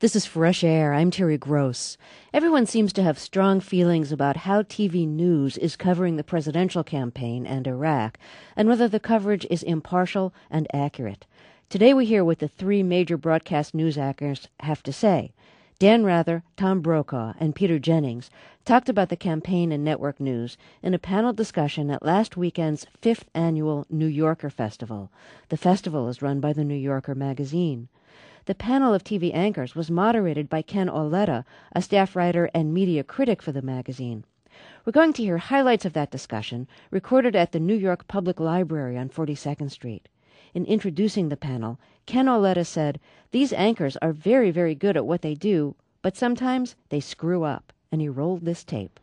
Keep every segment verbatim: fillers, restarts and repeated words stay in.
This is Fresh Air. I'm Terry Gross. Everyone seems to have strong feelings about how T V news is covering the presidential campaign and Iraq, and whether the coverage is impartial and accurate. Today we hear what the three major broadcast news anchors have to say. Dan Rather, Tom Brokaw, and Peter Jennings talked about the campaign and network news in a panel discussion at last weekend's fifth annual New Yorker Festival. The festival is run by the New Yorker magazine. The panel of T V anchors was moderated by Ken Auletta, a staff writer and media critic for the magazine. We're going to hear highlights of that discussion recorded at the New York Public Library on forty-second Street. In introducing the panel, Ken Auletta said, "These anchors are very, very good at what they do, but sometimes they screw up," and he rolled this tape.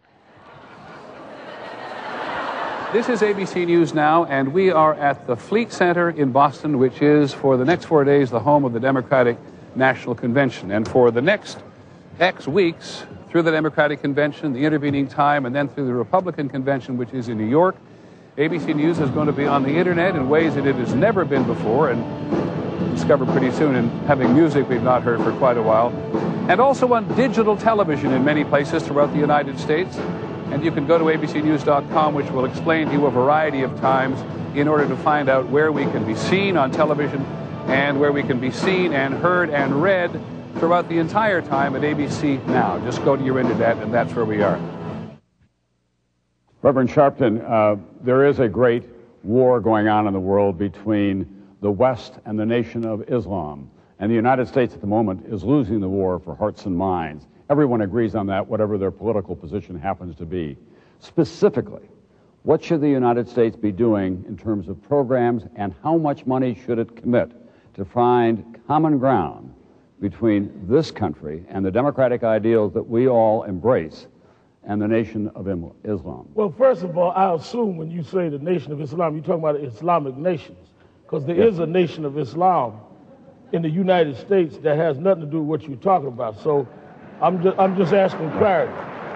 This is A B C News Now, and we are at the Fleet Center in Boston, which is, for the next four days, the home of the Democratic National Convention. And for the next X weeks, through the Democratic Convention, the intervening time, and then through the Republican Convention, which is in New York, A B C News is going to be on the Internet in ways that it has never been before, and discover pretty soon in having music we've not heard for quite a while, and also on digital television in many places throughout the United States. And you can go to A B C News dot com, which will explain to you a variety of times in order to find out where we can be seen on television and where we can be seen and heard and read throughout the entire time at A B C Now. Just go to your internet, and that's where we are. Reverend Sharpton, uh, there is a great war going on in the world between the West and the Nation of Islam. And the United States at the moment is losing the war for hearts and minds. Everyone agrees on that, whatever their political position happens to be. Specifically, what should the United States be doing in terms of programs, and how much money should it commit to find common ground between this country and the democratic ideals that we all embrace and the Nation of Islam? Well, first of all, I assume when you say the Nation of Islam, you're talking about Islamic nations, because there yes. is a Nation of Islam in the United States that has nothing to do with what you're talking about. So I'm just, I'm just asking clarity.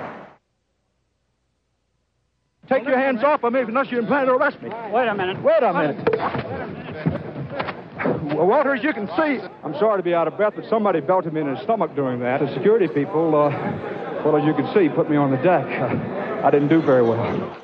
Take your hands off of me unless you plan to arrest me. Wait a minute. Wait a minute. Well, Walter, as you can see, I'm sorry to be out of breath, but somebody belted me in the stomach doing that. The security people, uh, well, as you can see, put me on the deck. I didn't do very well.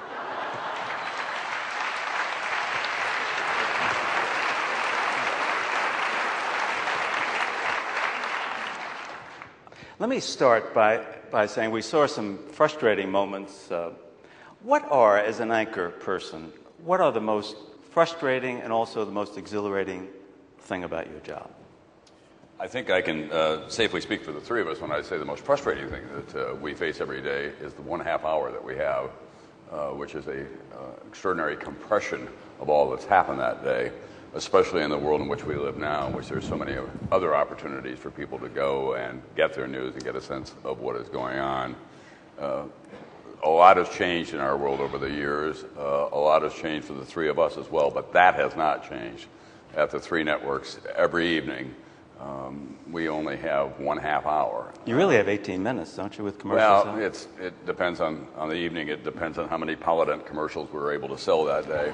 Let me start by, by saying we saw some frustrating moments. Uh, what are, as an anchor person, what are the most frustrating and also the most exhilarating thing about your job? I think I can uh, safely speak for the three of us when I say the most frustrating thing that uh, we face every day is the one half hour that we have, uh, which is a uh, extraordinary compression of all that's happened that day, especially in the world in which we live now, in which there's so many other opportunities for people to go and get their news and get a sense of what is going on. Uh, a lot has changed in our world over the years. Uh, a lot has changed for the three of us as well, but that has not changed. At the three networks, every evening, um, we only have one half hour. You really have eighteen minutes, don't you, with commercials? Well, it's, it depends on, on the evening. It depends on how many Polydent commercials we were able to sell that day.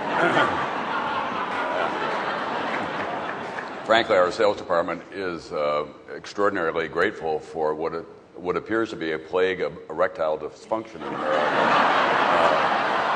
Frankly, our sales department is uh, extraordinarily grateful for what it, what appears to be a plague of erectile dysfunction in America. Uh,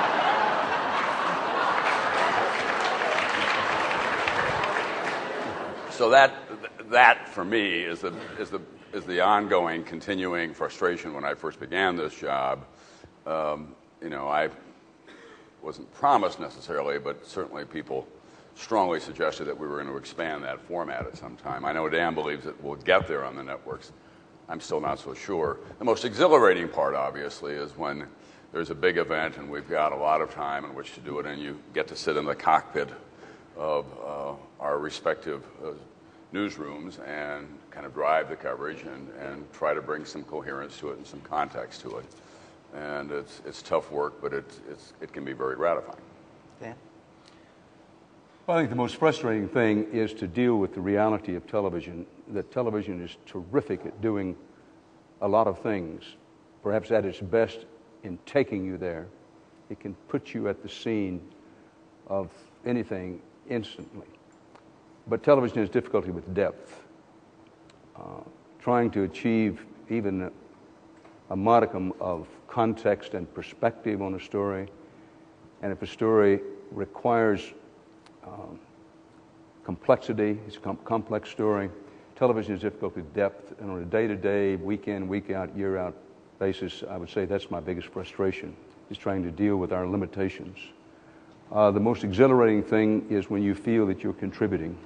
so that that for me is the is the is the ongoing, continuing frustration. When I first began this job, um, you know, I wasn't promised necessarily, but certainly people strongly suggested that we were going to expand that format at some time. I know Dan believes that we'll get there on the networks. I'm still not so sure. The most exhilarating part, obviously, is when there's a big event and we've got a lot of time in which to do it, and you get to sit in the cockpit of uh, our respective uh, newsrooms and kind of drive the coverage and, and try to bring some coherence to it and some context to it. And it's it's tough work, but it's, it's, it can be very gratifying. Dan? Well, I think the most frustrating thing is to deal with the reality of television, that television is terrific at doing a lot of things, perhaps at its best in taking you there. It can put you at the scene of anything instantly. But television has difficulty with depth. uh, trying to achieve even a, a modicum of context and perspective on a story. And if a story requires um, complexity, it's a com- complex story, television is difficult with depth, and on a day-to-day, week-in, week-out, year-out basis, I would say that's my biggest frustration, is trying to deal with our limitations. Uh, the most exhilarating thing is when you feel that you're contributing.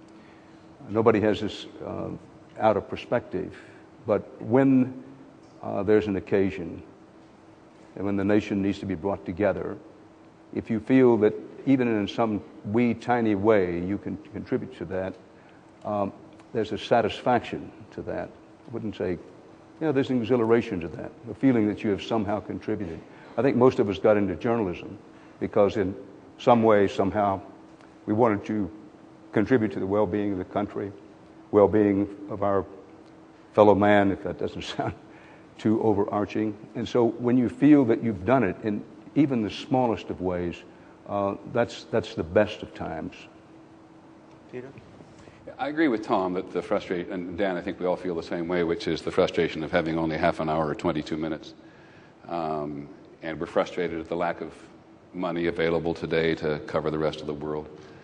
Nobody has this uh, out of perspective, but when uh, there's an occasion and when the nation needs to be brought together, if you feel that even in some wee tiny way you can contribute to that, um, there's a satisfaction to that. I wouldn't say, you know, there's an exhilaration to that, a feeling that you have somehow contributed. I think most of us got into journalism because in some way, somehow, we wanted to contribute to the well-being of the country, well-being of our fellow man, if that doesn't sound too overarching. And so when you feel that you've done it in even the smallest of ways, uh, that's, that's the best of times. Peter? I agree with Tom that the frustration, and Dan, I think we all feel the same way, which is the frustration of having only half an hour or twenty-two minutes. Um, and we're frustrated at the lack of money available today to cover the rest of the world.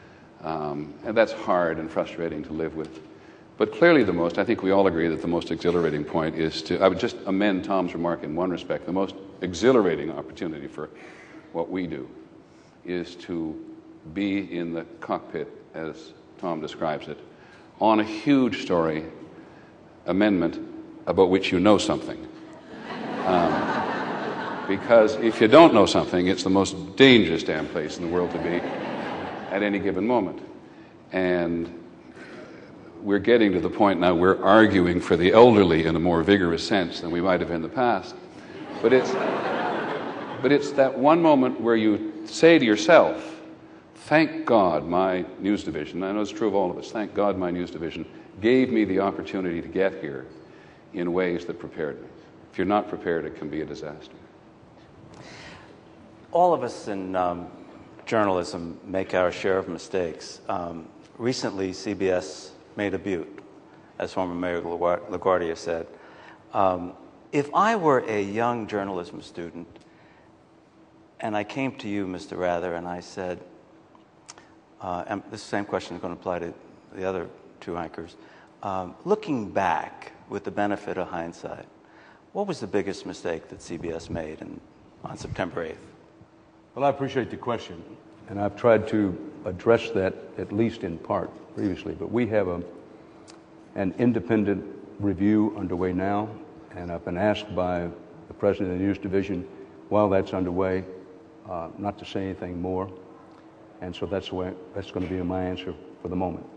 Um, and that's hard and frustrating to live with. But clearly the most, I think we all agree that the most exhilarating point is to, I would just amend Tom's remark in one respect, the most exhilarating opportunity for what we do is to be in the cockpit, as Tom describes it, on a huge story, amendment, about which you know something. Um, because if you don't know something, it's the most dangerous damn place in the world to be at any given moment. And we're getting to the point now we're arguing for the elderly in a more vigorous sense than we might have in the past. But it's, but it's that one moment where you say to yourself, thank God my news division, I know it's true of all of us, thank God my news division gave me the opportunity to get here in ways that prepared me. If you're not prepared, it can be a disaster. All of us in um, journalism make our share of mistakes. Um, recently, C B S made a butte, as former Mayor LaGuardia said. Um, if I were a young journalism student and I came to you, Mister Rather, and I said, uh, and this same question is going to apply to the other two anchors, um, looking back with the benefit of hindsight, what was the biggest mistake that C B S made in, on September eighth? Well, I appreciate the question, and I've tried to address that at least in part previously, but we have a, an independent review underway now, and I've been asked by the president of the news division while that's underway uh, not to say anything more, and so that's the way, that's going to be my answer for the moment.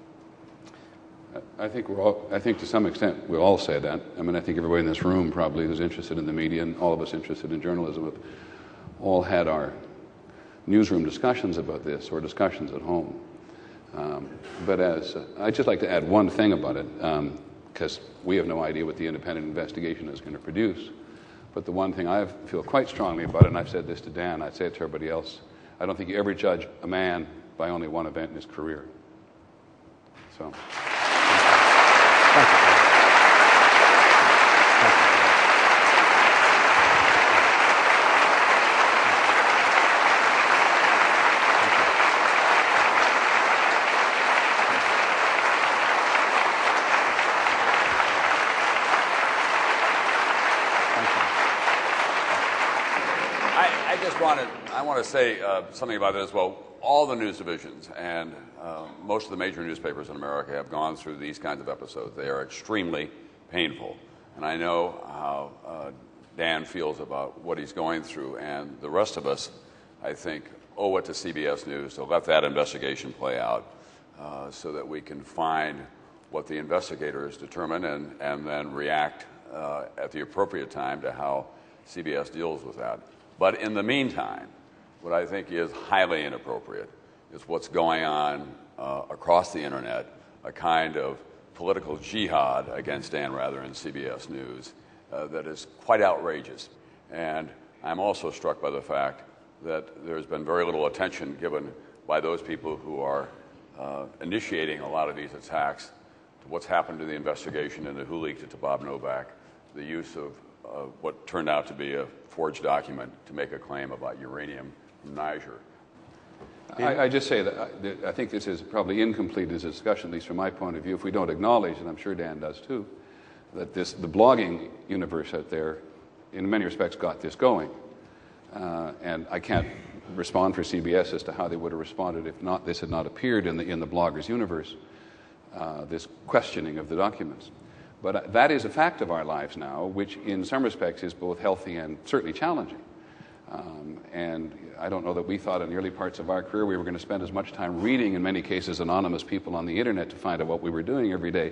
I think we're all, I think to some extent we'll all say that. I mean, I think everybody in this room probably who's interested in the media and all of us interested in journalism have all had our newsroom discussions about this or discussions at home. Um, but as uh, I'd just like to add one thing about it, because um, we have no idea what the independent investigation is going to produce. But the one thing I feel quite strongly about it, and I've said this to Dan, I'd say it to everybody else, I don't think you ever judge a man by only one event in his career. So. Thank you. I want to say uh, something about it as well. All the news divisions and uh, most of the major newspapers in America have gone through these kinds of episodes. They are extremely painful. And I know how uh, Dan feels about what he's going through. And the rest of us, I think, owe it to C B S News to let that investigation play out uh, so that we can find what the investigators determine and, and then react uh, at the appropriate time to how C B S deals with that. But in the meantime, what I think is highly inappropriate is what's going on uh, across the internet, a kind of political jihad against Dan Rather and C B S News uh, that is quite outrageous. And I'm also struck by the fact that there's been very little attention given by those people who are uh, initiating a lot of these attacks to what's happened to the investigation into who leaked it to Bob Novak, the use of uh, what turned out to be a forged document to make a claim about uranium from Niger. I, I just say that I, I think this is probably incomplete as a discussion, at least from my point of view, if we don't acknowledge, and I'm sure Dan does too, that this the blogging universe out there, in many respects, got this going. Uh, and I can't respond for C B S as to how they would have responded if not this had not appeared in the in the bloggers universe. Uh, this questioning of the documents, but uh, that is a fact of our lives now, which in some respects is both healthy and certainly challenging. Um, and I don't know that we thought in the early parts of our career we were going to spend as much time reading, in many cases, anonymous people on the internet to find out what we were doing every day.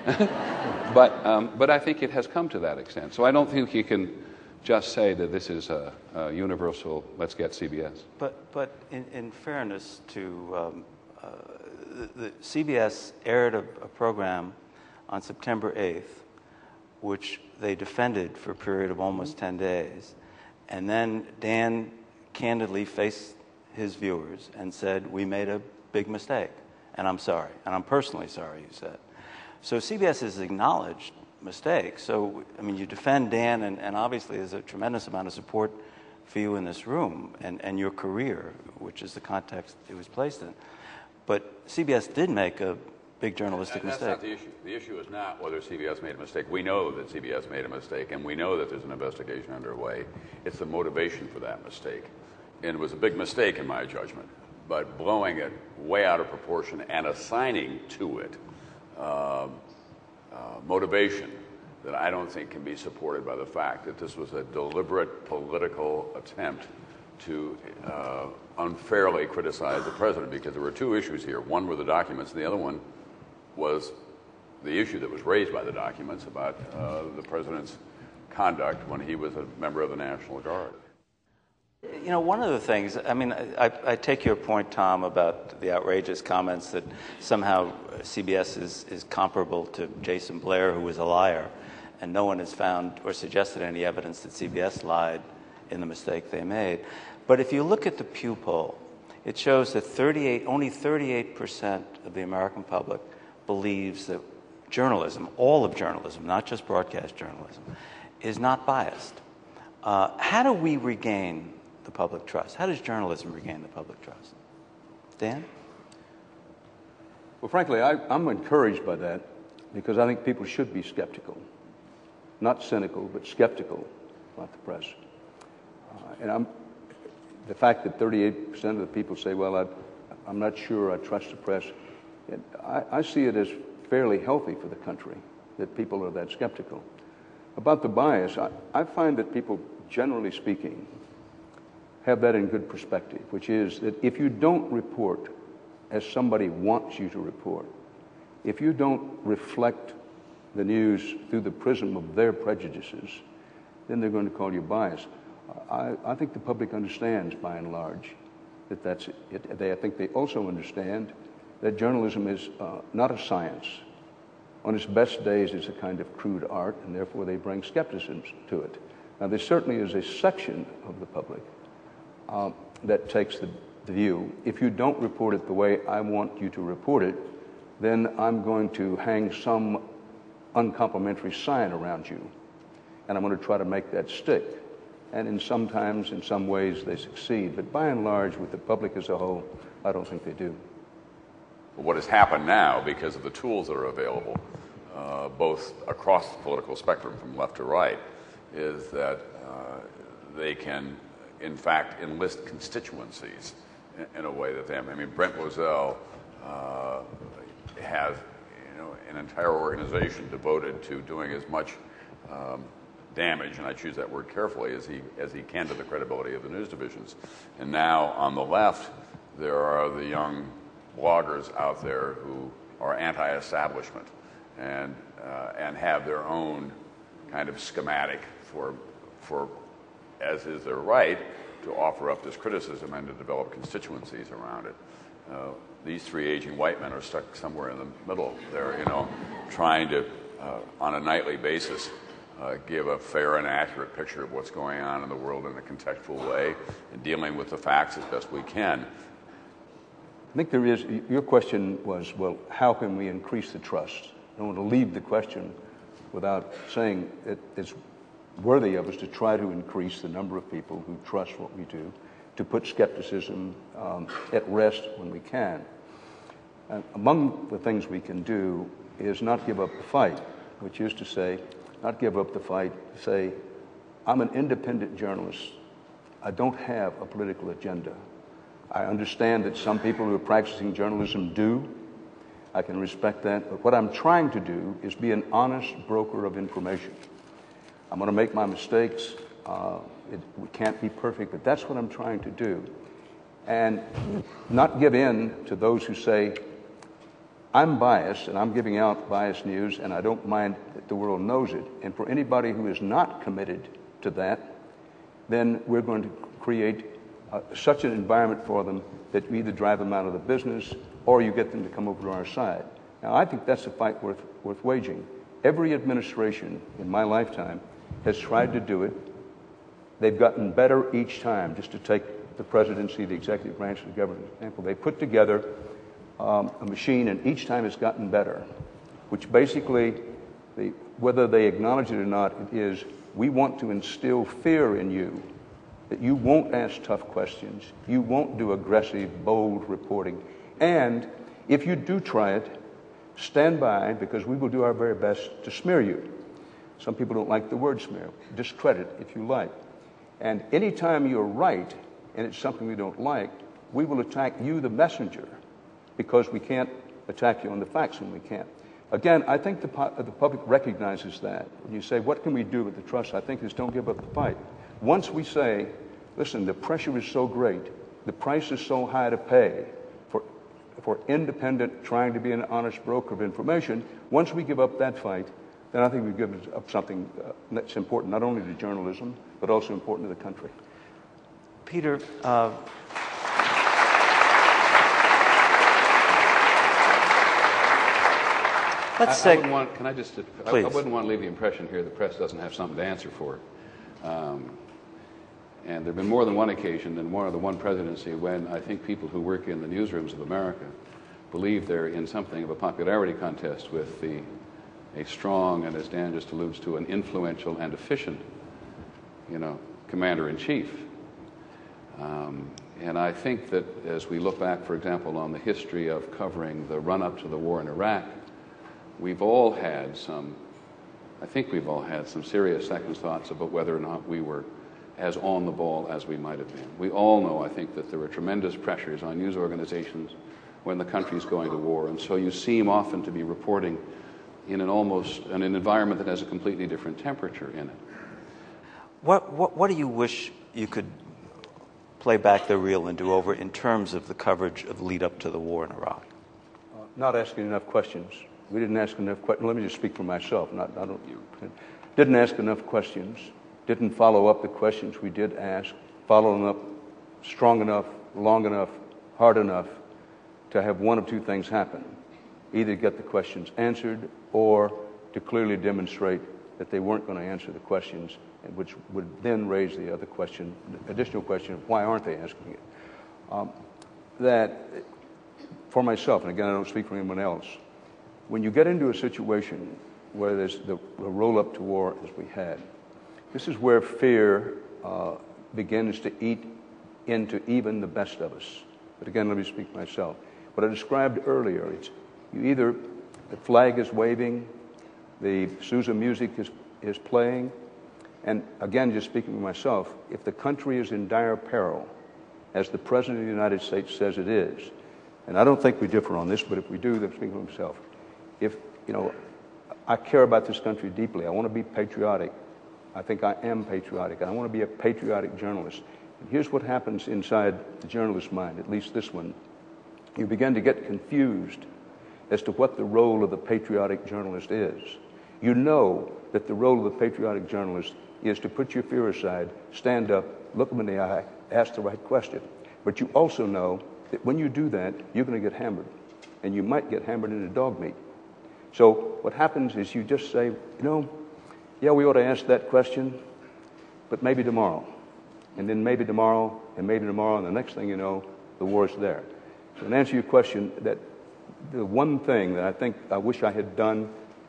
but um, but I think it has come to that extent. So I don't think you can just say that this is a, a universal, let's get C B S. But but in, in fairness to um, uh, the, the C B S aired a, a program on September eighth, which they defended for a period of almost ten days. And then Dan candidly faced his viewers and said, we made a big mistake, and I'm sorry, and I'm personally sorry, he said. So C B S has acknowledged mistakes. So, I mean, you defend Dan, and, and obviously there's a tremendous amount of support for you in this room and, and your career, which is the context it was placed in. But C B S did make a big journalistic and that's mistake. Not the issue. The issue is not whether C B S made a mistake. We know that C B S made a mistake, and we know that there's an investigation underway. It's the motivation for that mistake. And it was a big mistake in my judgment, but blowing it way out of proportion and assigning to it uh, uh, motivation that I don't think can be supported by the fact that this was a deliberate political attempt to uh, unfairly criticize the president, because there were two issues here. One were the documents, and the other one was the issue that was raised by the documents about uh, the president's conduct when he was a member of the National Guard. You know, one of the things, I mean, I, I take your point, Tom, about the outrageous comments that somehow C B S is, is comparable to Jason Blair, who was a liar, and no one has found or suggested any evidence that C B S lied in the mistake they made. But if you look at the Pew poll, it shows that thirty-eight, only thirty-eight percent of the American public believes that journalism, all of journalism, not just broadcast journalism, is not biased. Uh, how do we regain the public trust? How does journalism regain the public trust? Dan? Well, frankly, I, I'm encouraged by that because I think people should be skeptical. Not cynical, but skeptical about the press. Uh, and I'm, the fact that thirty-eight percent of the people say, well, I, I'm not sure I trust the press, it, I, I see it as fairly healthy for the country that people are that skeptical. About the bias, I, I find that people, generally speaking, have that in good perspective, which is that if you don't report as somebody wants you to report, if you don't reflect the news through the prism of their prejudices, then they're going to call you biased. I, I think the public understands, by and large, that that's it. They, I think they also understand that journalism is uh, not a science. On its best days, it's a kind of crude art, and therefore they bring skepticism to it. Now, there certainly is a section of the public uh, that takes the, the view, if you don't report it the way I want you to report it, then I'm going to hang some uncomplimentary sign around you, and I'm going to try to make that stick. And in sometimes, in some ways, they succeed. But by and large, with the public as a whole, I don't think they do. What has happened now, because of the tools that are available, uh, both across the political spectrum from left to right, is that uh, they can, in fact, enlist constituencies in, in a way that they have. I mean, Brent Moselle uh, has, you know, an entire organization devoted to doing as much um, damage, and I choose that word carefully, as he as he can to the credibility of the news divisions. And now on the left, there are the young bloggers out there who are anti-establishment and uh, and have their own kind of schematic for for as is their right to offer up this criticism and to develop constituencies around it. Uh, these three aging white men are stuck somewhere in the middle there, you know, trying to uh, on a nightly basis uh, give a fair and accurate picture of what's going on in the world in a contextual way and dealing with the facts as best we can. I think there is, your question was, well, how can we increase the trust? don't want to leave the question without saying that it's worthy of us to try to increase the number of people who trust what we do, to put skepticism um, at rest when we can. And among the things we can do is not give up the fight, which is to say, not give up the fight, say, I'm an independent journalist. I don't have a political agenda. I understand that some people who are practicing journalism do. I can respect that. But what I'm trying to do is be an honest broker of information. I'm going to make my mistakes. Uh, it, we can't be perfect, but that's what I'm trying to do. And not give in to those who say, I'm biased and I'm giving out biased news and I don't mind that the world knows it. And for anybody who is not committed to that, then we're going to create uh, such an environment for them that we either drive them out of the business or you get them to come over to our side. Now, I think that's a fight worth, worth waging. Every administration in my lifetime has tried to do it. They've gotten better each time. Just to take the presidency, the executive branch of the government, for example, they put together um, a machine, and each time it's gotten better, which basically, the, whether they acknowledge it or not, it is, we want to instill fear in you, that you won't ask tough questions, you won't do aggressive, bold reporting, and if you do try it, stand by, because we will do our very best to smear you. Some people don't like the word smear. Discredit, if you like. And anytime you're right, and it's something we don't like, we will attack you, the messenger, because we can't attack you on the facts when we can't. Again, I think the, pu- the public recognizes that. When you say, what can we do with the trust? I think is don't give up the fight. Once we say, listen, the pressure is so great, the price is so high to pay for, for independent, trying to be an honest broker of information, once we give up that fight, then I think we've given up something uh, that's important, not only to journalism, but also important to the country. Peter, uh, let's I, I say... wouldn't want, can I just... I, I wouldn't want to leave the impression here the press doesn't have something to answer for. Um, and there have been more than one occasion than more than one presidency when I think people who work in the newsrooms of America believe they're in something of a popularity contest with the a strong, and as Dan just alludes to, an influential and efficient, you know, commander-in-chief. Um, and I think that as we look back, for example, on the history of covering the run-up to the war in Iraq, we've all had some, I think we've all had some serious second thoughts about whether or not we were as on the ball as we might have been. We all know, I think, that there are tremendous pressures on news organizations when the country's going to war, and so you seem often to be reporting in an almost in an environment that has a completely different temperature in it. What, what, what do you wish you could play back the reel and do over in terms of the coverage of the lead up to the war in Iraq? Uh, not asking enough questions. We didn't ask enough questions. Let me just speak for myself. Not, I don't, you didn't ask enough questions. Didn't follow up the questions we did ask. Follow them up strong enough, long enough, hard enough to have one of two things happen. Either get the questions answered or to clearly demonstrate that they weren't going to answer the questions, and which would then raise the other question, the additional question of why aren't they asking it? Um, that, for myself, and again, I don't speak for anyone else, when you get into a situation where there's the, the roll-up to war as we had, this is where fear uh, begins to eat into even the best of us. But again, let me speak for myself. What I described earlier, it's you either, the flag is waving, the Sousa music is, is playing, and again, just speaking for myself, if the country is in dire peril, as the President of the United States says it is, and I don't think we differ on this, but if we do, then speaking for myself, if, you know, I care about this country deeply, I want to be patriotic, I think I am patriotic, I want to be a patriotic journalist. And here's what happens inside the journalist's mind, at least this one. You begin to get confused as to what the role of the patriotic journalist is. You know that the role of the patriotic journalist is to put your fear aside, stand up, look them in the eye, ask the right question. But you also know that when you do that, you're going to get hammered, and you might get hammered into dog meat. So what happens is you just say, you know, yeah, we ought to ask that question, but maybe tomorrow. And then maybe tomorrow, and maybe tomorrow, and the next thing you know, the war's there. So to answer your question, that the one thing that I think I wish I had done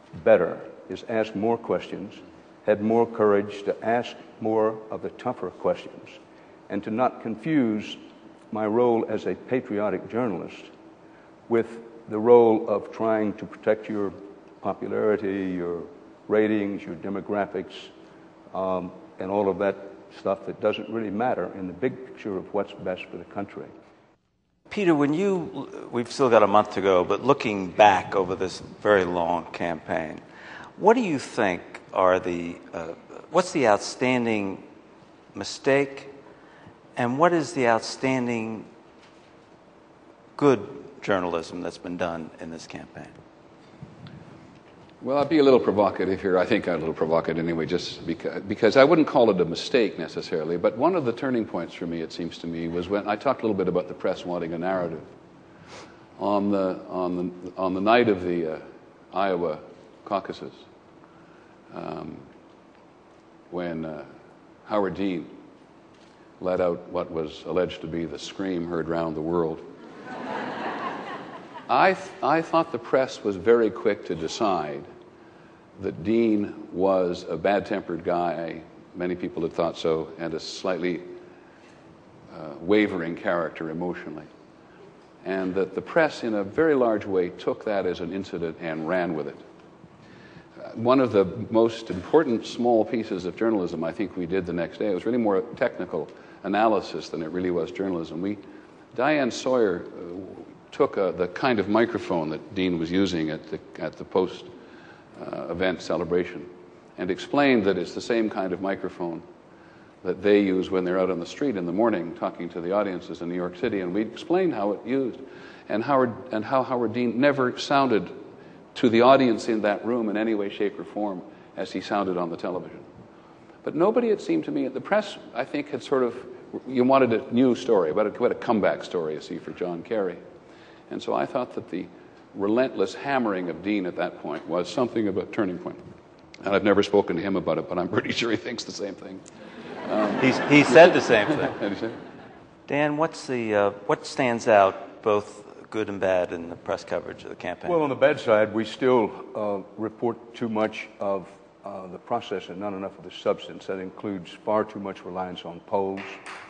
better is ask more questions, had more courage to ask more of the tougher questions, and to not confuse my role as a patriotic journalist with the role of trying to protect your popularity, your ratings, your demographics, um, and all of that stuff that doesn't really matter in the big picture of what's best for the country. Peter, when you, we've still got a month to go, but looking back over this very long campaign, what do you think are the, uh, what's the outstanding mistake, and what is the outstanding good journalism that's been done in this campaign? Well, I'll be a little provocative here. I think I'm a little provocative anyway, just because, because I wouldn't call it a mistake necessarily, but one of the turning points for me, it seems to me, was when I talked a little bit about the press wanting a narrative. On the, on the, on the night of the uh, Iowa caucuses, um, when uh, Howard Dean let out what was alleged to be the scream heard round the world, I, th- I thought the press was very quick to decide that Dean was a bad-tempered guy. Many people had thought so, and a slightly uh, wavering character emotionally. And that the press, in a very large way, took that as an incident and ran with it. Uh, one of the most important small pieces of journalism I think we did the next day, it was really more technical analysis than it really was journalism. We, Diane Sawyer uh, took uh, the kind of microphone that Dean was using at the, at the post-event uh, celebration and explained that it's the same kind of microphone that they use when they're out on the street in the morning talking to the audiences in New York City, and we explained how it used and Howard and how Howard Dean never sounded to the audience in that room in any way, shape, or form as he sounded on the television. But nobody, it seemed to me, the press, I think, had sort of, you wanted a new story, about a, what a comeback story, you see, for John Kerry. And so I thought that the relentless hammering of Dean at that point was something of a turning point. And I've never spoken to him about it, but I'm pretty sure he thinks the same thing. Um, He's, he said the same thing. Dan, what's the uh, what stands out, both good and bad, in the press coverage of the campaign? Well, on the bad side, we still uh, report too much of uh, the process and not enough of the substance. That includes far too much reliance on polls.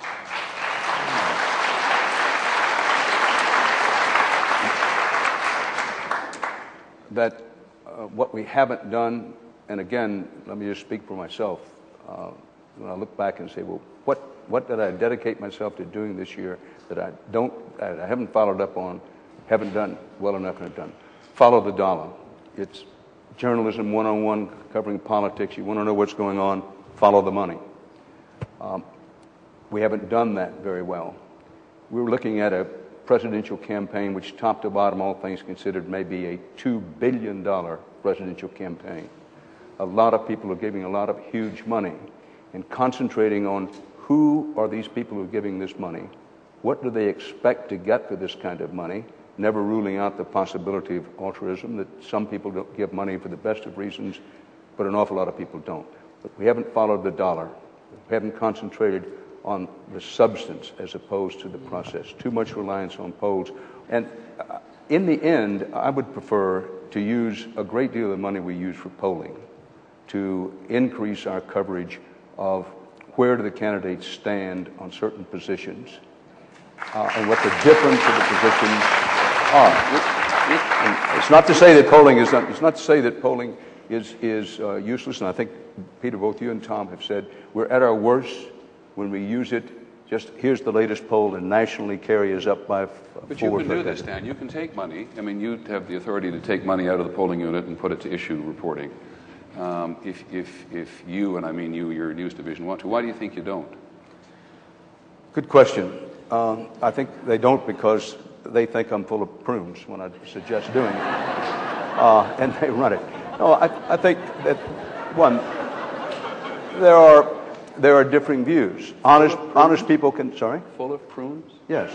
That uh, what we haven't done, and again, let me just speak for myself, uh, when I look back and say, well, what, what did I dedicate myself to doing this year that I don't, I haven't followed up on, haven't done well enough and have done? Follow the dollar. It's journalism one-on-one covering politics. You want to know what's going on, follow the money. Um, we haven't done that very well. We were looking at a presidential campaign which, top to bottom, all things considered, may be a two billion dollars presidential campaign. A lot of people are giving a lot of huge money and concentrating on who are these people who are giving this money, what do they expect to get for this kind of money, never ruling out the possibility of altruism, that some people don't give money for the best of reasons, but an awful lot of people don't. But we haven't followed the dollar. We haven't concentrated on the substance as opposed to the process. Too much reliance on polls. And uh, in the end, I would prefer to use a great deal of the money we use for polling to increase our coverage of where do the candidates stand on certain positions uh, and what the difference of the positions are. And it's not to say that polling is not, it's not to say that polling is, is uh, useless, and I think, Peter, both you and Tom have said we're at our worst when we use it. Just here's the latest poll, and nationally Kerry is up by f- But four. you can do this, Dan. You can take money. I mean, you have the authority to take money out of the polling unit and put it to issue reporting. Um, if, if, if you, and I mean you, your news division, want to, why do you think you don't? Good question. Um, I think they don't because they think I'm full of prunes when I suggest doing it, uh, and they run it. No, I, I think that, one, there are there are differing views. Honest honest people can, sorry? Full of prunes? Yes.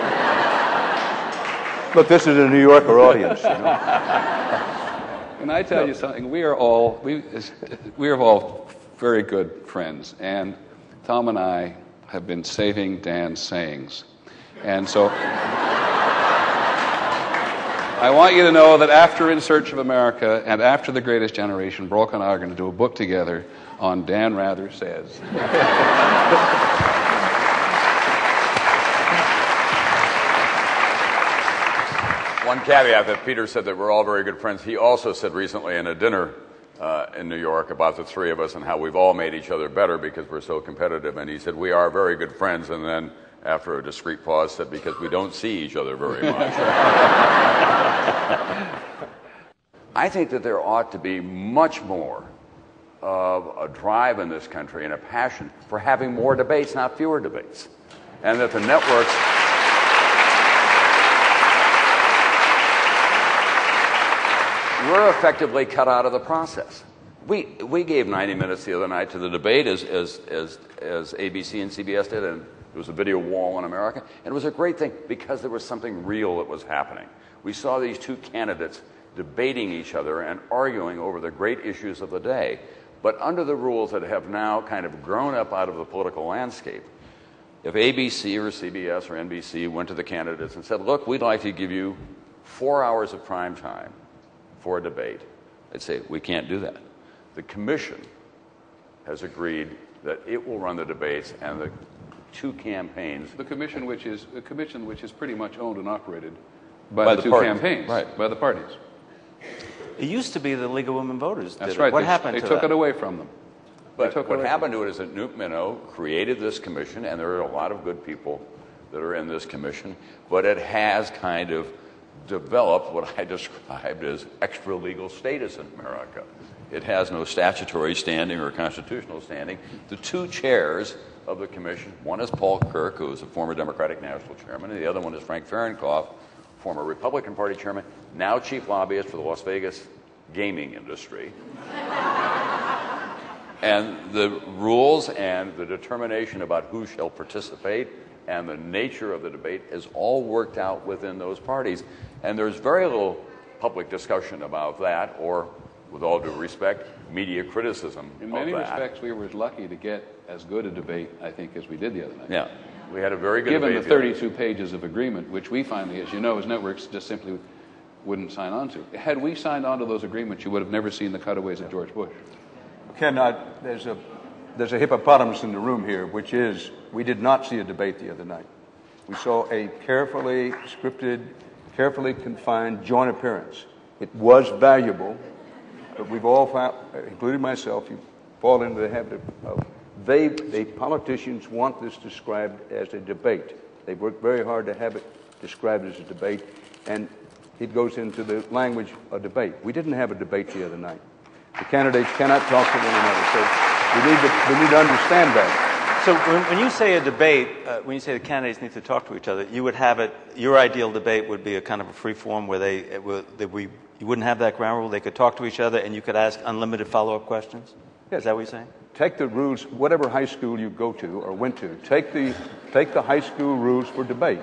Look, this is a New Yorker audience, you know. Can I tell you something? We are all we we are all very good friends, and Tom and I have been saving Dan's sayings, and so I want you to know that after In Search of America and after The Greatest Generation, Brokaw and I are going to do a book together on Dan Rather Says. One caveat that Peter said that we're all very good friends. He also said recently in a dinner uh, in New York about the three of us and how we've all made each other better because we're so competitive. And he said, we are very good friends. And then after a discreet pause said, because we don't see each other very much. I think that there ought to be much more of a drive in this country and a passion for having more debates, not fewer debates. And that the networks... we're effectively cut out of the process. We we gave ninety minutes the other night to the debate as as as, as A B C and C B S did, and there was a video wall in America, and it was a great thing because there was something real that was happening. We saw these two candidates debating each other and arguing over the great issues of the day, but under the rules that have now kind of grown up out of the political landscape. If A B C or C B S or N B C went to the candidates and said, look, we'd like to give you four hours of prime time for a debate, I'd say, we can't do that. The commission has agreed that it will run the debates and the two campaigns. The commission, which is a commission which is pretty much owned and operated by, by the, the two parties. campaigns, Right. by the parties. It used to be the League of Women Voters. That's did right. It. What they, happened they to took that? it away from them. But took what away happened to it is that Newt Minow created this commission, and there are a lot of good people that are in this commission, but it has kind of developed what I described as extra legal status in America. It has no statutory standing or constitutional standing. The two chairs of the commission, one is Paul Kirk, who is a former Democratic National Chairman, and the other one is Frank Fahrenkopf, former Republican Party Chairman, now chief lobbyist for the Las Vegas gaming industry. And the rules and the determination about who shall participate and the nature of the debate is all worked out within those parties. And there's very little public discussion about that, or, with all due respect, media criticism In of many that. respects, we were as lucky to get as good a debate, I think, as we did the other night. Yeah, we had a very good Given debate. the thirty-two pages of agreement, which we finally, as you know, as networks just simply wouldn't sign on to. Had we signed on to those agreements, you would have never seen the cutaways of George Bush. Ken, I, there's a there's a hippopotamus in the room here, which is we did not see a debate the other night. We saw a carefully scripted, carefully confined joint appearance. It was valuable, but we've all found, including myself, you fall into the habit of, of they, the politicians want this described as a debate. They work very hard to have it described as a debate, and it goes into the language of debate. We didn't have a debate the other night. The candidates cannot talk to one another, so we need to, we need to understand that. So when, when you say a debate, uh, when you say the candidates need to talk to each other, you would have it, your ideal debate would be a kind of a free form where they, it would, that we, you wouldn't have that ground rule, they could talk to each other and you could ask unlimited follow-up questions? Yes. Is that what you're saying? Take the rules, whatever high school you go to or went to, take the, take the high school rules for debate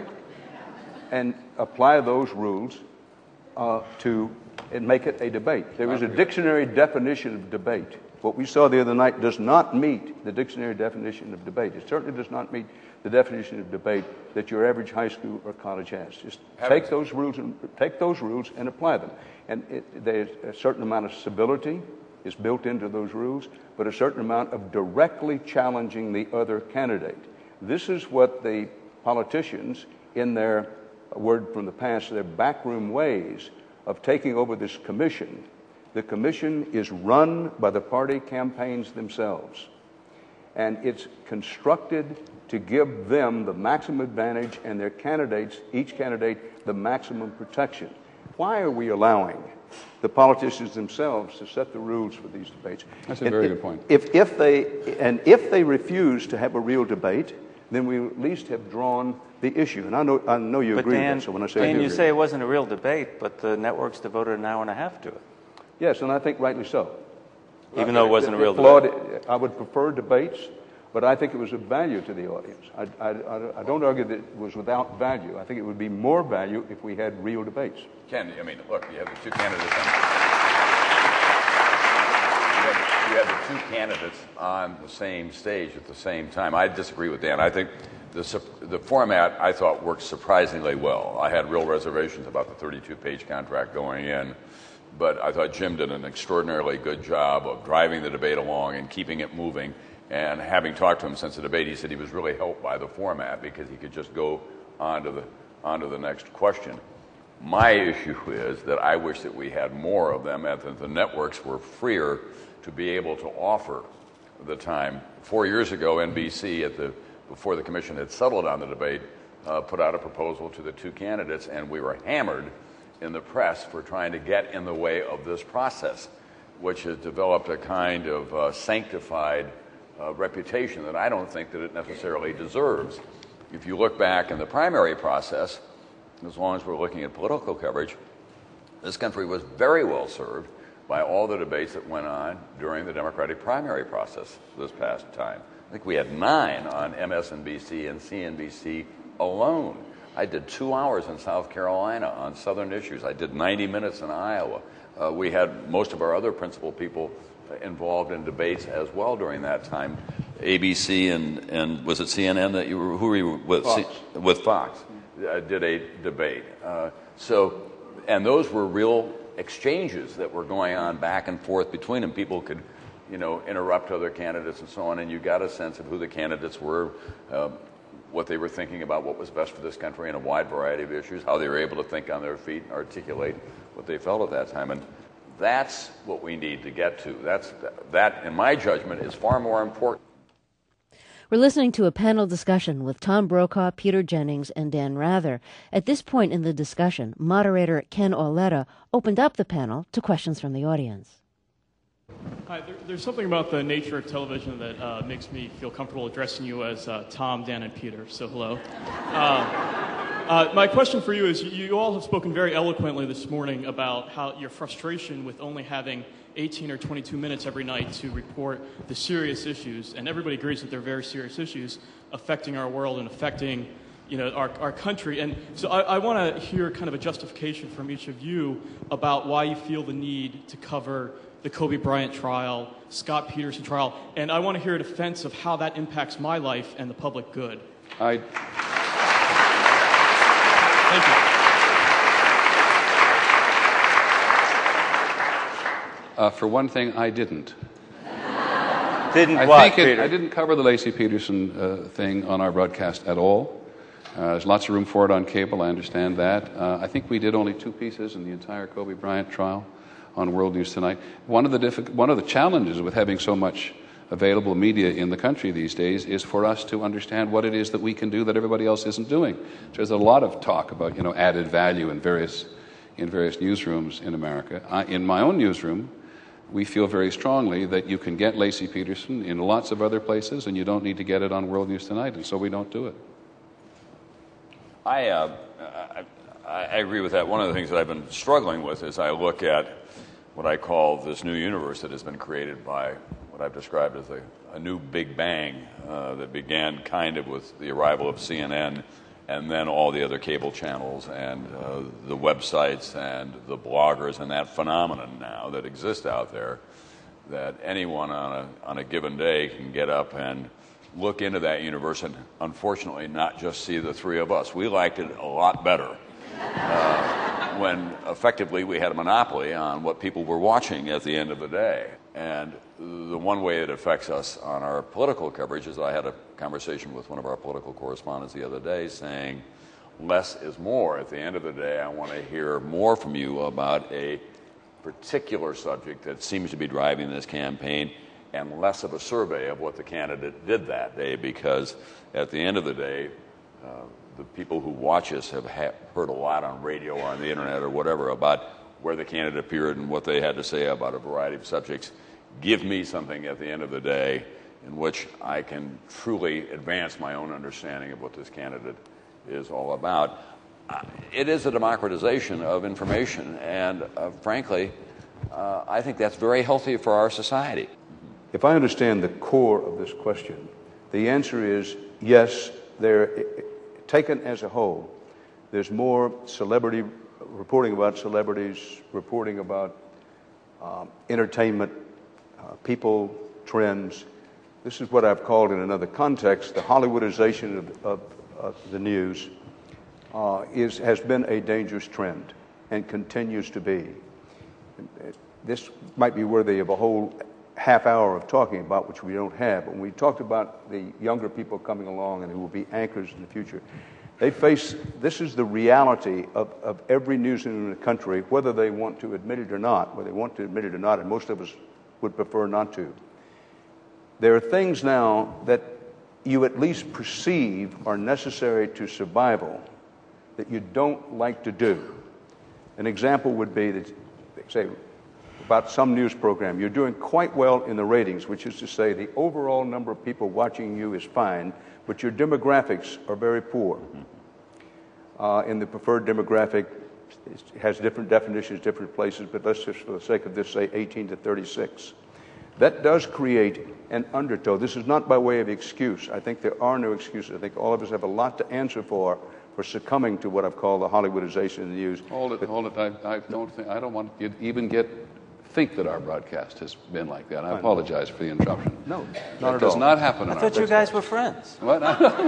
and apply those rules uh, to and make it a debate. There is a dictionary definition of debate. What we saw the other night does not meet the dictionary definition of debate. It certainly does not meet the definition of debate that your average high school or college has. Just take those rules and take those rules and apply them. And it, there's a certain amount of civility is built into those rules, but a certain amount of directly challenging the other candidate. This is what the politicians, in their word from the past, their backroom ways of taking over this commission. The commission is run by the party campaigns themselves. And it's constructed to give them the maximum advantage and their candidates, each candidate, the maximum protection. Why are we allowing the politicians themselves to set the rules for these debates? That's a and very if, good point. If, if they, and if they refuse to have a real debate, then we at least have drawn the issue. And I know, I know you But agree Dan, with that, so when I say Dan, I do you agree. say it wasn't a real debate, but the networks devoted an hour and a half to it. Yes, and I think rightly so. Even though it wasn't a real debate. debate. I would prefer debates, but I think it was of value to the audience. I, I, I, I don't argue that it was without value. I think it would be more value if we had real debates. Ken, I mean, look, you have the two candidates on, you have, you have the two candidates on the same stage at the same time. I disagree with Dan. I think the, the format, I thought, worked surprisingly well. I had real reservations about the thirty-two page contract going in, but I thought Jim did an extraordinarily good job of driving the debate along and keeping it moving. And having talked to him since the debate, he said he was really helped by the format because he could just go on to the, on to the next question. My issue is that I wish that we had more of them, and that the networks were freer to be able to offer the time. Four years ago, N B C, at the, before the commission had settled on the debate, uh, put out a proposal to the two candidates, and we were hammered in the press for trying to get in the way of this process, which has developed a kind of uh, sanctified uh, reputation that I don't think that it necessarily deserves. If you look back in the primary process, as long as we're looking at political coverage, this country was very well served by all the debates that went on during the Democratic primary process this past time. I think we had nine on M S N B C and C N B C alone. I did two hours in South Carolina on Southern issues. I did ninety minutes in Iowa. Uh, we had most of our other principal people involved in debates as well during that time. A B C and, and was it C N N that you were, who were you with? Fox. C, with Fox, uh, did a debate. Uh, so, and those were real exchanges that were going on back and forth between them. People could, you know, interrupt other candidates and so on, and you got a sense of who the candidates were, uh, what they were thinking about, what was best for this country in a wide variety of issues, how they were able to think on their feet and articulate what they felt at that time. And that's what we need to get to. That's, that, in my judgment, is far more important. We're listening to a panel discussion with Tom Brokaw, Peter Jennings, and Dan Rather. At this point in the discussion, moderator Ken Auletta opened up the panel to questions from the audience. Hi, there, there's something about the nature of television that uh, makes me feel comfortable addressing you as uh, Tom, Dan, and Peter, so hello. Uh, uh, my question for you is, you, you all have spoken very eloquently this morning about how your frustration with only having eighteen or twenty-two minutes every night to report the serious issues, and everybody agrees that they're very serious issues affecting our world and affecting, you know, our, our country. And so I, I want to hear kind of a justification from each of you about why you feel the need to cover the Kobe Bryant trial, Scott Peterson trial, and I want to hear a defense of how that impacts my life and the public good. I... Thank you. Uh, for one thing, I didn't. Didn't I what, think it, Peter? I didn't cover the Laci Peterson uh, thing on our broadcast at all. Uh, there's lots of room for it on cable, I understand that. Uh, I think we did only two pieces in the entire Kobe Bryant trial on World News Tonight. One of the diffi- one of the challenges with having so much available media in the country these days is for us to understand what it is that we can do that everybody else isn't doing. There's a lot of talk about, you know, added value in various in various newsrooms in America. I, in my own newsroom, we feel very strongly that you can get Laci Peterson in lots of other places, and you don't need to get it on World News Tonight, and so we don't do it. I, uh, I, I agree with that. One of the things that I've been struggling with is I look at what I call this new universe that has been created by what I've described as a, a new Big Bang uh, that began kind of with the arrival of C N N and then all the other cable channels and uh, the websites and the bloggers and that phenomenon now that exists out there, that anyone on a, on a given day can get up and look into that universe and unfortunately not just see the three of us. We liked it a lot better uh, when effectively we had a monopoly on what people were watching at the end of the day. And the one way it affects us on our political coverage is I had a conversation with one of our political correspondents the other day saying, less is more. At the end of the day, I want to hear more from you about a particular subject that seems to be driving this campaign and less of a survey of what the candidate did that day, because at the end of the day, uh, the people who watch us have ha- heard a lot on radio or on the internet or whatever about where the candidate appeared and what they had to say about a variety of subjects. Give me something at the end of the day in which I can truly advance my own understanding of what this candidate is all about. Uh, it is a democratization of information, and uh, frankly, uh, I think that's very healthy for our society. If I understand the core of this question, the answer is yes, they're taken as a whole. There's more celebrity reporting about celebrities, reporting about um, entertainment, uh, people, trends, this is what I've called in another context, the Hollywoodization of, of, of the news uh, is, has been a dangerous trend and continues to be. This might be worthy of a whole half hour of talking about, which we don't have. When we talked about the younger people coming along and who will be anchors in the future, they face, this is the reality of, of every newsroom in the country, whether they want to admit it or not, whether they want to admit it or not, and most of us would prefer not to. There are things now that you at least perceive are necessary to survival that you don't like to do. An example would be that, say, about some news program, you're doing quite well in the ratings, which is to say the overall number of people watching you is fine, but your demographics are very poor. Uh, in the preferred demographic, it has different definitions, different places, but let's just, for the sake of this, say eighteen to thirty-six. That does create an undertow. This is not by way of excuse. I think there are no excuses. I think all of us have a lot to answer for for succumbing to what I've called the Hollywoodization of the news. Hold it, but, hold it. I, I don't think I don't want you to even get think that our broadcast has been like that. I apologize for the interruption. No, not that at all. It does not happen. I on thought our you guys were friends. What?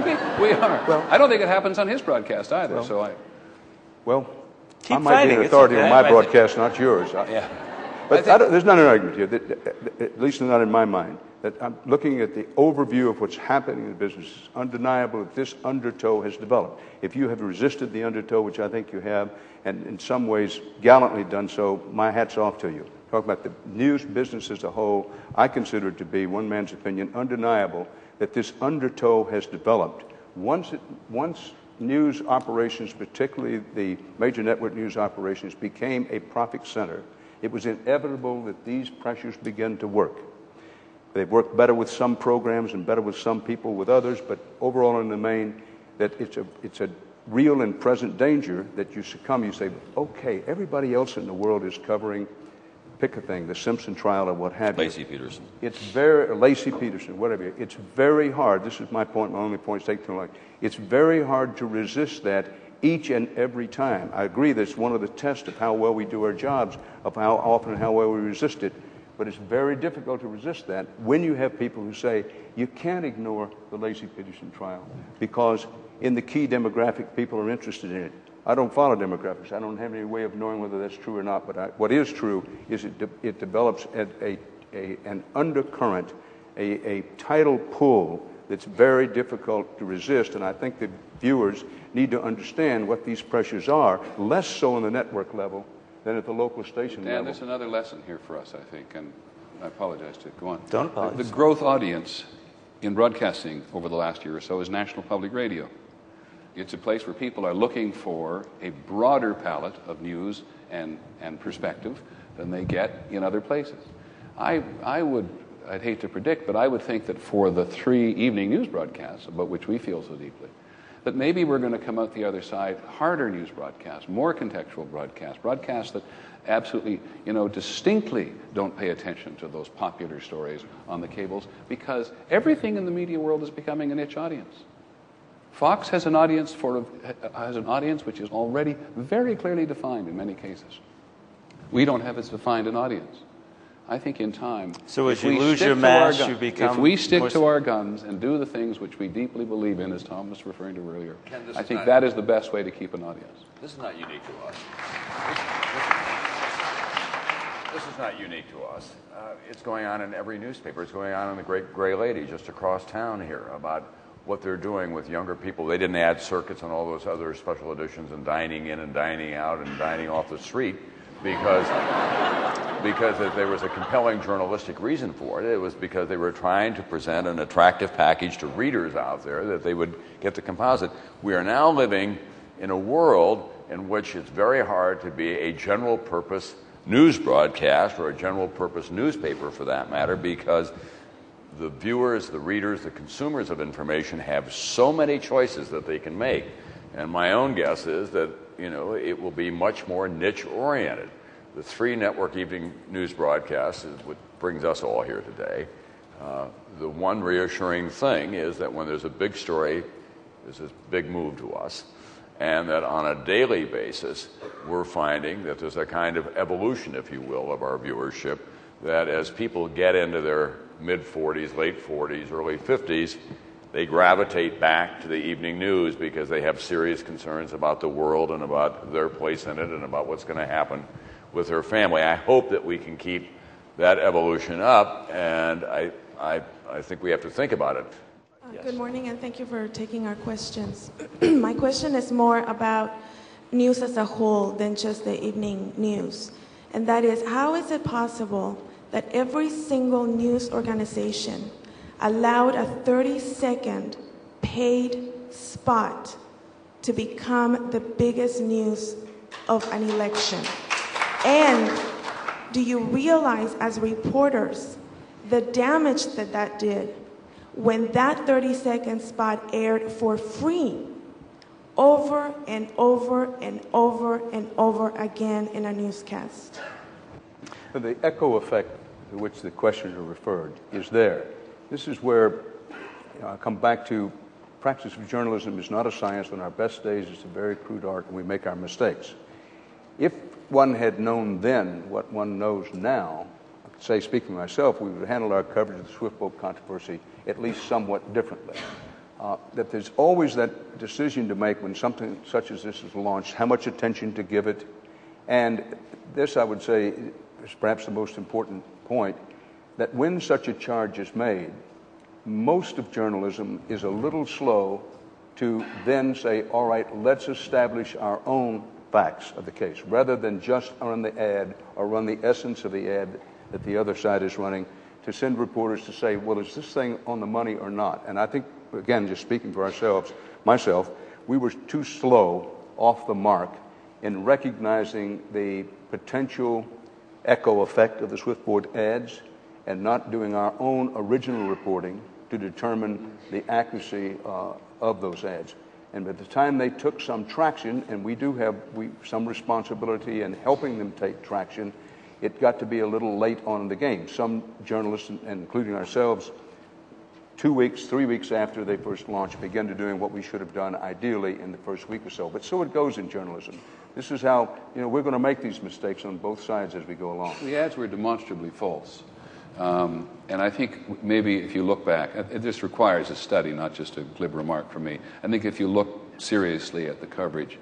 we are. Well, I don't think it happens on his broadcast either. Well, so I. Well, Keep I might be an fighting. authority okay. on my broadcast, not yours. I, Yeah. But I don't, there's not an argument here, that, at least not in my mind, that I'm looking at the overview of what's happening in the business. It's undeniable that this undertow has developed. If you have resisted the undertow, which I think you have, and in some ways gallantly done so, my hat's off to you. Talk about the news business as a whole, I consider it to be, one man's opinion, undeniable that this undertow has developed. Once, it, once news operations, particularly the major network news operations, became a profit center, it was inevitable that these pressures begin to work. They've worked better with some programs and better with some people with others, but overall in the main, that it's a, it's a real and present danger that you succumb. You say, okay, everybody else in the world is covering, pick a thing, the Simpson trial or what have you. Lacey Peterson. It's very, Lacey Peterson, whatever. It's very hard, this is my point, my only point, take too long. It's very hard to resist that each and every time. I agree that's one of the tests of how well we do our jobs, of how often and how well we resist it. But it's very difficult to resist that when you have people who say, you can't ignore the Lacey Peterson trial because in the key demographic, people are interested in it. I don't follow demographics. I don't have any way of knowing whether that's true or not. But I, what is true is it, de- it develops a, a, a, an undercurrent, a, a tidal pull that's very difficult to resist. And I think the viewers need to understand what these pressures are, less so on the network level than at the local station Dan, level. there's another lesson here for us, I think, and I apologize to go on. Don't apologize. The, the growth audience in broadcasting over the last year or so is National Public Radio. It's a place where people are looking for a broader palette of news and, and perspective than they get in other places. I, I would, I'd hate to predict, but I would think that for the three evening news broadcasts, about which we feel so deeply, that maybe we're going to come out the other side, harder news broadcasts, more contextual broadcasts, broadcasts that absolutely, you know, distinctly don't pay attention to those popular stories on the cables, because everything in the media world is becoming a niche audience. Fox has an audience for has an audience which is already very clearly defined in many cases. We don't have as defined an audience. I think in time, So as if you we lose stick your to our mass, gun- you become If we stick more- to our guns and do the things which we deeply believe in, as Tom was referring to earlier, Ken, this I is think not- that is the best way to keep an audience. This is not unique to us. This, this is not unique to us. Uh, it's going on in every newspaper. It's going on in the Great Gray Lady just across town here about what they're doing with younger people. They didn't add circuits and all those other special editions and dining in and dining out and dining off the street because, because there was a compelling journalistic reason for it. It was because they were trying to present an attractive package to readers out there that they would get the composite. We are now living in a world in which it's very hard to be a general purpose news broadcast or a general purpose newspaper for that matter, because the viewers, the readers, the consumers of information have so many choices that they can make. And my own guess is that, you know, it will be much more niche-oriented. The three network evening news broadcasts is what brings us all here today. Uh, the one reassuring thing is that when there's a big story, there's this big move to us, and that on a daily basis, we're finding that there's a kind of evolution, if you will, of our viewership, that as people get into their mid-forties, late forties, early fifties, they gravitate back to the evening news because they have serious concerns about the world and about their place in it and about what's going to happen with their family. I hope that we can keep that evolution up, and I, I, I think we have to think about it. Uh, Yes. Good morning, and thank you for taking our questions. My question is more about news as a whole than just the evening news. And that is, how is it possible that every single news organization allowed a thirty-second paid spot to become the biggest news of an election? And do you realize, as reporters, the damage that that did when that thirty-second spot aired for free over and over and over and over again in a newscast? But the echo effect to which the questioner referred is there. This is where you know, I come back to practice of journalism is not a science. On our best days, it's a very crude art, and we make our mistakes. If one had known then what one knows now, I could say, speaking myself, we would handle our coverage of the Swift boat controversy at least somewhat differently. Uh, that there's always that decision to make when something such as this is launched, how much attention to give it. And this, I would say, is perhaps the most important point, that when such a charge is made, most of journalism is a little slow to then say, all right, let's establish our own facts of the case, rather than just run the ad or run the essence of the ad that the other side is running, to send reporters to say, well, is this thing on the money or not? And I think, again, just speaking for ourselves, myself, we were too slow off the mark in recognizing the potential echo effect of the Swiftboard ads and not doing our own original reporting to determine the accuracy uh, of those ads. And by the time they took some traction, and we do have we, some responsibility in helping them take traction, it got to be a little late on in the game. Some journalists, and including ourselves, two weeks, three weeks after they first launched, began to doing what we should have done ideally in the first week or so. But so it goes in journalism. This is how, you know, we're going to make these mistakes on both sides as we go along. The ads were demonstrably false. Um, and I think maybe if you look back, it, this requires a study, not just a glib remark from me. I think if you look seriously at the coverage,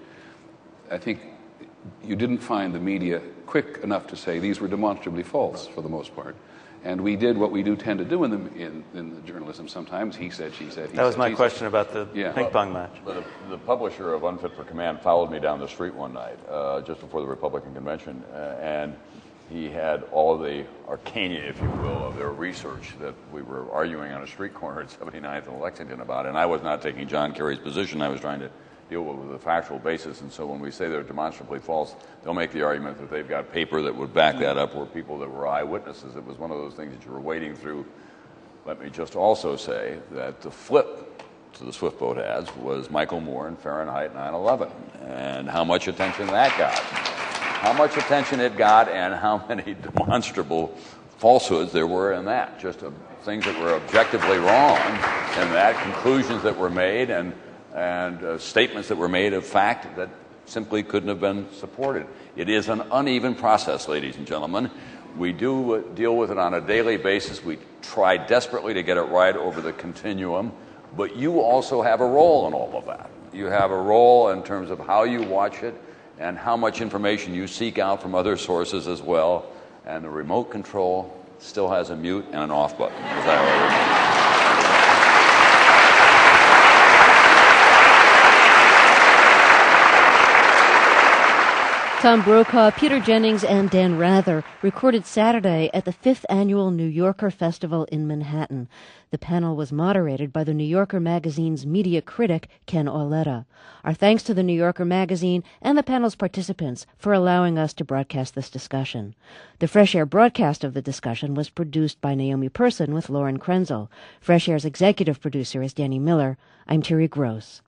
I think you didn't find the media quick enough to say these were demonstrably false for the most part. And we did what we do tend to do in the, in, in the journalism sometimes. He said, she said, he That was said, my she question said. about the Yeah. ping pong match. The, the publisher of Unfit for Command followed me down the street one night, uh, just before the Republican convention, uh, and he had all of the arcana, if you will, of their research that we were arguing on a street corner at seventy-ninth and Lexington about. And I was not taking John Kerry's position. I was trying to deal with, with a factual basis. And so when we say they're demonstrably false, they'll make the argument that they've got paper that would back that up, or people that were eyewitnesses. It was one of those things that you were wading through. Let me just also say that the flip to the Swiftboat ads was Michael Moore and Fahrenheit nine eleven, and how much attention that got. How much attention it got, and how many demonstrable falsehoods there were in that. Just uh, things that were objectively wrong in that, conclusions that were made, and, and uh, statements that were made of fact that simply couldn't have been supported. It is an uneven process, ladies and gentlemen. We do uh, deal with it on a daily basis. We try desperately to get it right over the continuum, but you also have a role in all of that. You have a role in terms of how you watch it, and how much information you seek out from other sources as well. And the remote control still has a mute and an off button, as I already. Tom Brokaw, Peter Jennings, and Dan Rather recorded Saturday at the fifth Annual New Yorker Festival in Manhattan. The panel was moderated by the New Yorker magazine's media critic, Ken Auletta. Our thanks to the New Yorker magazine and the panel's participants for allowing us to broadcast this discussion. The Fresh Air broadcast of the discussion was produced by Naomi Person with Lauren Krenzel. Fresh Air's executive producer is Danny Miller. I'm Terry Gross.